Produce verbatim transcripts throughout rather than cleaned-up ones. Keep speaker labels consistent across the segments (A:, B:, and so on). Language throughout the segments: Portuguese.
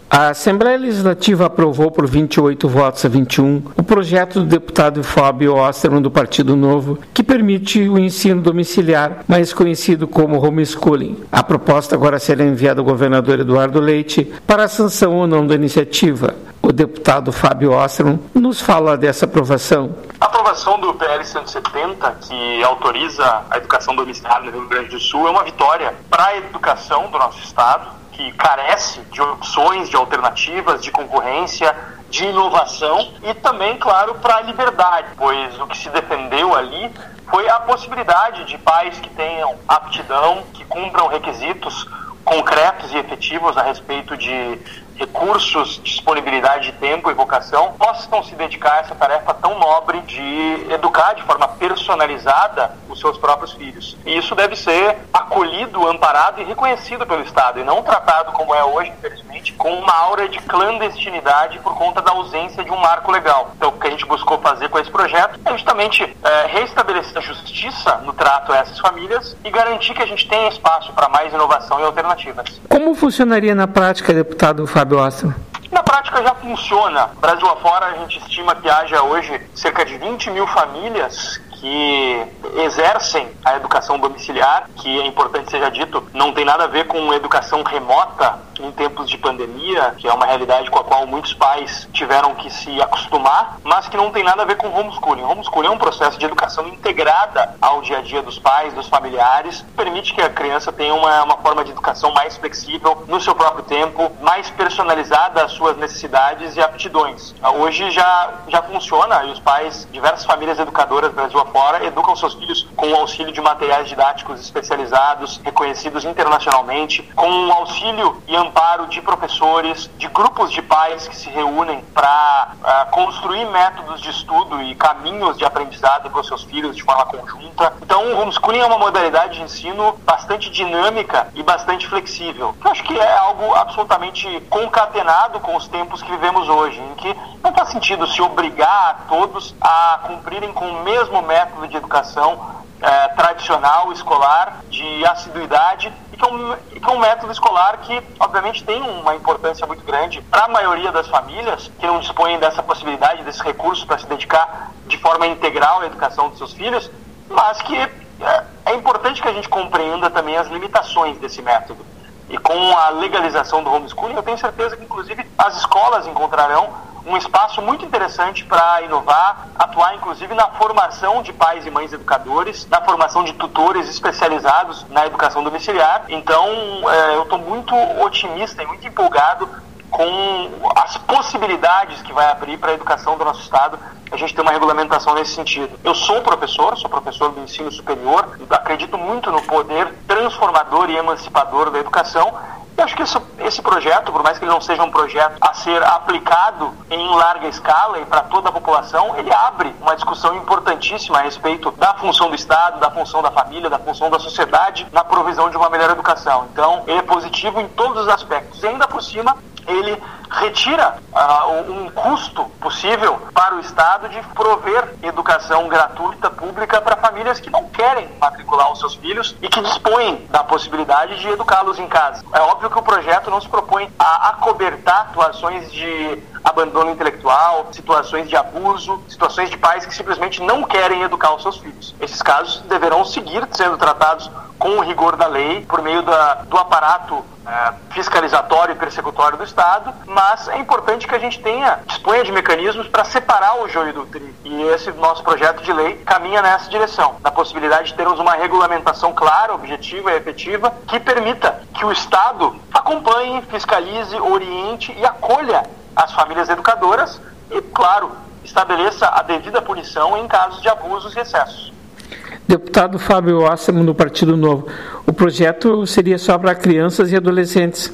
A: A Assembleia Legislativa aprovou por vinte e oito votos a vinte e um o projeto do deputado Fábio Osterman do Partido Novo, que permite o ensino domiciliar, mais conhecido como homeschooling. A proposta agora será enviada ao governador Eduardo Leite para a sanção ou não da iniciativa. O deputado Fábio Osterman nos fala dessa aprovação.
B: A aprovação do P L cento e setenta, que autoriza a educação domiciliar no Rio Grande do Sul, é uma vitória para a educação do nosso estado, que carece de opções, de alternativas, de concorrência, de inovação e também, claro, para a liberdade, pois o que se defendeu ali foi a possibilidade de pais que tenham aptidão, que cumpram requisitos concretos e efetivos a respeito de recursos, disponibilidade de tempo e vocação, possam se dedicar a essa tarefa tão nobre de educar de forma personalizada os seus próprios filhos. E isso deve ser acolhido, amparado e reconhecido pelo Estado, e não tratado como é hoje, infelizmente, com uma aura de clandestinidade por conta da ausência de um marco legal. Então, o que a gente buscou fazer com esse projeto é justamente é, reestabelecer a justiça no trato a essas famílias e garantir que a gente tenha espaço para mais inovação e alternativas.
A: Como funcionaria na prática, deputado Fábio Osterman?
B: Na prática já funciona. Brasil afora, a gente estima que haja hoje cerca de vinte mil famílias que exercem a educação domiciliar, que é importante seja dito, não tem nada a ver com educação remota em tempos de pandemia, que é uma realidade com a qual muitos pais tiveram que se acostumar, mas que não tem nada a ver com homeschooling. Homeschooling é um processo de educação integrada ao dia a dia dos pais, dos familiares, permite que a criança tenha uma, uma forma de educação mais flexível, no seu próprio tempo, mais personalizada às suas necessidades e aptidões. Hoje já, já funciona, e os pais, diversas famílias educadoras do Brasil afora, educam seus filhos com o auxílio de materiais didáticos especializados, reconhecidos internacionalmente, com o auxílio e amparo de professores, de grupos de pais que se reúnem para uh, construir métodos de estudo e caminhos de aprendizado para os seus filhos de forma conjunta. Então, o homeschooling é uma modalidade de ensino bastante dinâmica e bastante flexível. Eu acho que é algo absolutamente concatenado com os tempos que vivemos hoje, em que não faz sentido se obrigar a todos a cumprirem com o mesmo método de educação eh, tradicional, escolar, de assiduidade, e que, é um, que é um método escolar que, obviamente, tem uma importância muito grande para a maioria das famílias que não dispõem dessa possibilidade, desses recursos para se dedicar de forma integral à educação dos seus filhos, mas que é, é importante que a gente compreenda também as limitações desse método. E com a legalização do homeschooling, eu tenho certeza que, inclusive, as escolas encontrarão um espaço muito interessante para inovar, atuar, inclusive, na formação de pais e mães educadores, na formação de tutores especializados na educação domiciliar. Então, é, eu estou muito otimista e muito empolgado com as possibilidades que vai abrir para a educação do nosso estado, a gente tem uma regulamentação nesse sentido. Eu sou professor, sou professor do ensino superior, acredito muito no poder transformador e emancipador da educação. Eu acho que esse, esse projeto, por mais que ele não seja um projeto a ser aplicado em larga escala e para toda a população, ele abre uma discussão importantíssima a respeito da função do Estado, da função da família, da função da sociedade na provisão de uma melhor educação. Então, ele é positivo em todos os aspectos. E ainda por cima, ele retira uh, um custo possível para o Estado de prover educação gratuita, pública, para famílias que não querem matricular os seus filhos e que dispõem da possibilidade de educá-los em casa. É óbvio que o projeto não se propõe a acobertar situações de abandono intelectual, situações de abuso, situações de pais que simplesmente não querem educar os seus filhos. Esses casos deverão seguir sendo tratados com o rigor da lei, por meio da, do aparato é, fiscalizatório e persecutório do Estado, mas é importante que a gente tenha, disponha de mecanismos para separar o joio do trigo. E esse nosso projeto de lei caminha nessa direção, na possibilidade de termos uma regulamentação clara, objetiva e efetiva, que permita que o Estado acompanhe, fiscalize, oriente e acolha as famílias educadoras e, claro, estabeleça a devida punição em casos de abusos e excessos.
A: Deputado Fábio Osterman, do Partido Novo, o projeto seria só para crianças e adolescentes?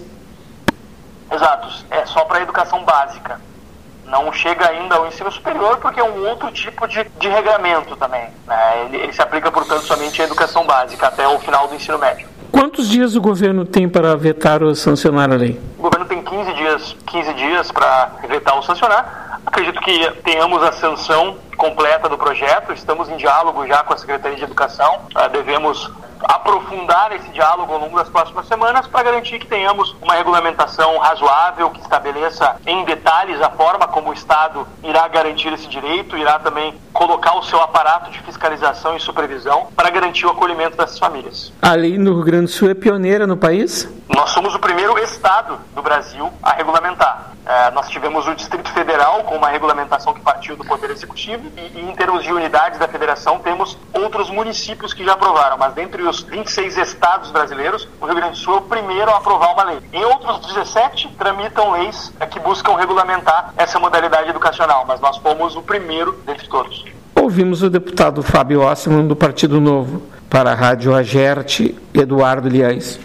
B: Exato, é só para a educação básica. Não chega ainda ao ensino superior porque é um outro tipo de, de regramento também. Né? Ele, ele se aplica, portanto, somente à educação básica até o final do ensino médio.
A: Quantos dias o governo tem para vetar ou sancionar a lei?
B: O governo tem quinze dias, quinze dias para vetar ou sancionar. Acredito que tenhamos a sanção completa do projeto. Estamos em diálogo já com a Secretaria de Educação. Uh, devemos aprofundar esse diálogo ao longo das próximas semanas para garantir que tenhamos uma regulamentação razoável, que estabeleça em detalhes a forma como o Estado irá garantir esse direito, irá também colocar o seu aparato de fiscalização e supervisão para garantir o acolhimento dessas famílias.
A: A lei no Rio Grande do Sul é pioneira no país?
B: Nós somos o primeiro Estado do Brasil a regulamentar. É, nós tivemos o Distrito Federal com uma regulamentação que partiu do Poder Executivo e, e em termos de unidades da Federação temos outros municípios que já aprovaram, mas dentre os vinte e seis estados brasileiros, o Rio Grande do Sul é o primeiro a aprovar uma lei. Em outros dezessete tramitam leis é, que buscam regulamentar essa modalidade educacional, mas nós fomos o primeiro dentre todos.
A: Ouvimos o deputado Fábio Osterman do Partido Novo. Para a Rádio Agerte, Eduardo Liais.